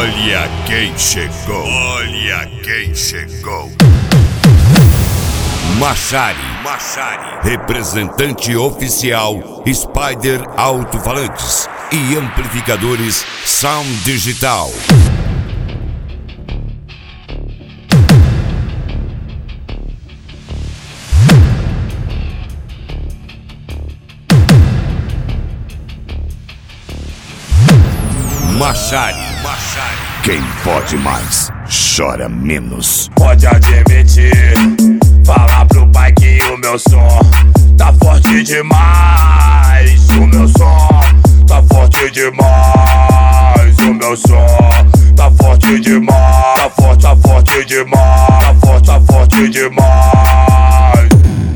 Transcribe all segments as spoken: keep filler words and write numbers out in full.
Olha quem chegou, olha quem chegou. Machari, Machari, representante oficial Spider Alto-Falantes e amplificadores Sound Digital. Machari, Machari. Quem pode mais, chora menos. Pode admitir, falar pro pai que o meu som tá forte demais. O meu som tá forte demais. O meu som tá forte demais. Tá forte, tá forte demais. Tá forte, tá forte demais.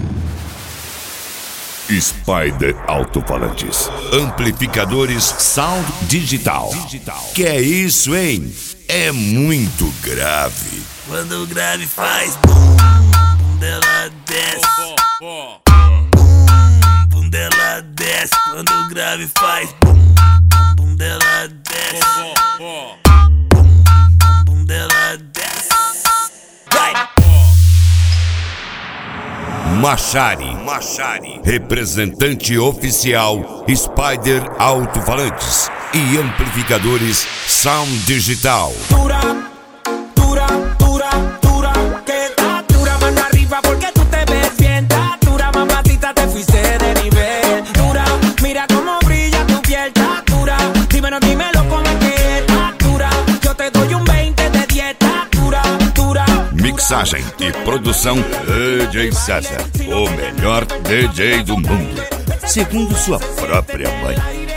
Spider Alto-Falantes, amplificadores Sound Digital. Que é isso, hein? É muito grave. Quando o grave faz bum, bum dela desce. Bum, bum dela desce. Quando o grave faz bum, bum dela desce. Bum, bum dela desce. Vai! Machari, Machari, representante oficial Spider Alto-Falantes e amplificadores Sound Digital. Dura, dura, dura, dura, que está dura, mano arriba porque tú te ves bien. Está dura, mamacita, te fuiste de nivel. Dura, mira cómo brilla tu piel. Está dura, dímelo, dímelo cómo es que está dura. Yo te doy un veinte de dieta. Dura, dura. Mixagem e produção D J César, o melhor D J do mundo, segundo sua própria mãe.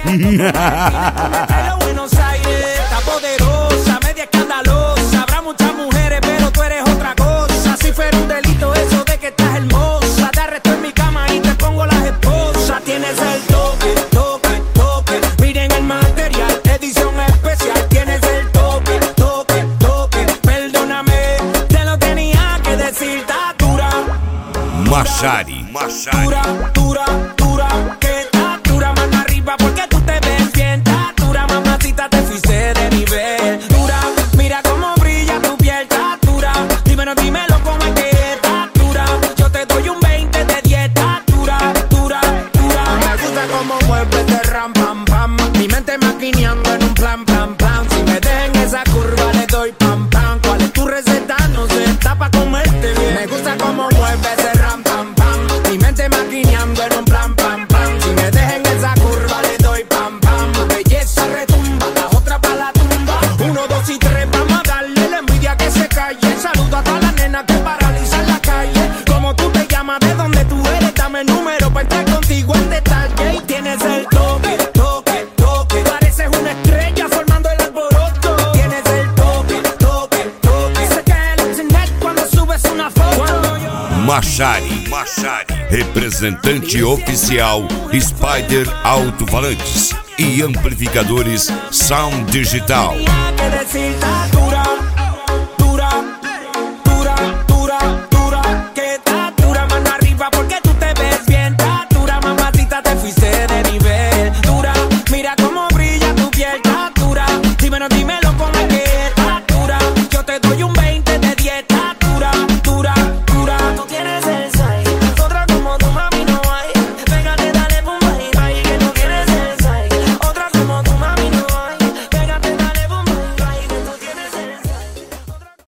Buenos Aires está poderosa, media escandalosa. Habrá muchas mujeres, pero tú eres otra cosa. Si fuera un delito eso de que estás hermosa, te arresto en mi cama y te pongo las esposas. Tienes el toque, toque, toque. Miren el material, edición especial. Tienes el toque, toque, toque. Perdóname, te lo tenía que decir, está dura. Machari, Machari. Dura, dura, dura, que está dura, mano arriba porque tú te ves bien. Está dura, mamacita, te fuiste de nivel. Dura, mira cómo brilla tu piel. Está dura, dímelo, dímelo cómo es que está dura. Yo te doy un veinte de dieta. Dura, dura, dura. Me gusta cómo mueves de ram, pam, pam. Mi mente maquineando en un plan, plan, plan. Si me dejan esa curva le doy pam, pam. ¿Cuál es tu receta? No sé, está pa' comerte bien. Me gusta cómo mueves de ram, pam, pam. Mi mente maquineando en un plan, pam, pam. Si me dejan esa curva le doy pam, pam. Belleza retumba, la otra pa' la tumba. Uno, dos y tres, vamos a darle la envidia que se calle. Saludo a todas las nenas que paralizan la calle. Como tú te llamas, de dónde tú eres, dame el número pa' entrar contigo en detalle. Y tienes el toque, toque, toque. Pareces una estrella formando el alboroto. Tienes el toque, toque, toque. Se cae el internet cuando subes una foto. Cuando yo... Machari, Machari, representante oficial Spider Alto-Falantes e amplificadores Sound Digital. Tenía que decir,